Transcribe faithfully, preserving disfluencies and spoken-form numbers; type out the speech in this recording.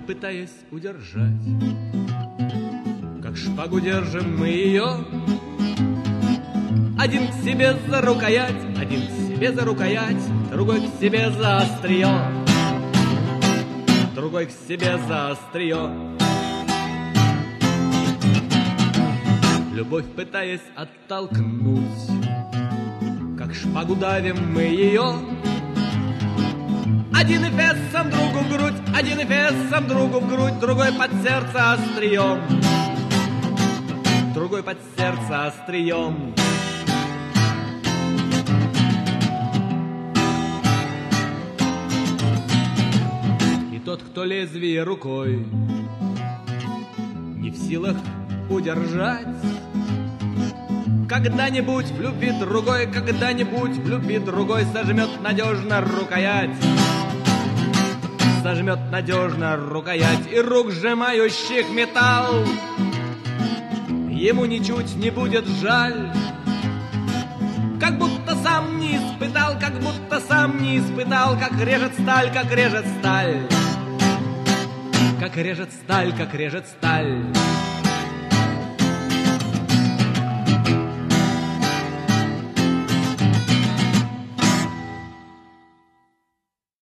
пытаясь удержать. Как шпагу держим мы ее, один к себе за рукоять, один к себе за рукоять, другой к себе за острие, другой к себе за острие. Любовь пытаясь оттолкнуть, как шпагу давим мы ее, один эфесом другу в грудь, один эфесом другу в грудь, другой под сердце острием, другой под сердце острием. И тот, кто лезвие рукой не в силах удержать, когда-нибудь в любви другой, когда-нибудь в любви другой сожмет надежно рукоять, сожмет надежно рукоять, и рук, сжимающих металл, ему ничуть не будет жаль. Как будто сам не испытал, как будто сам не испытал, как режет сталь, как режет сталь, как режет сталь, как режет сталь.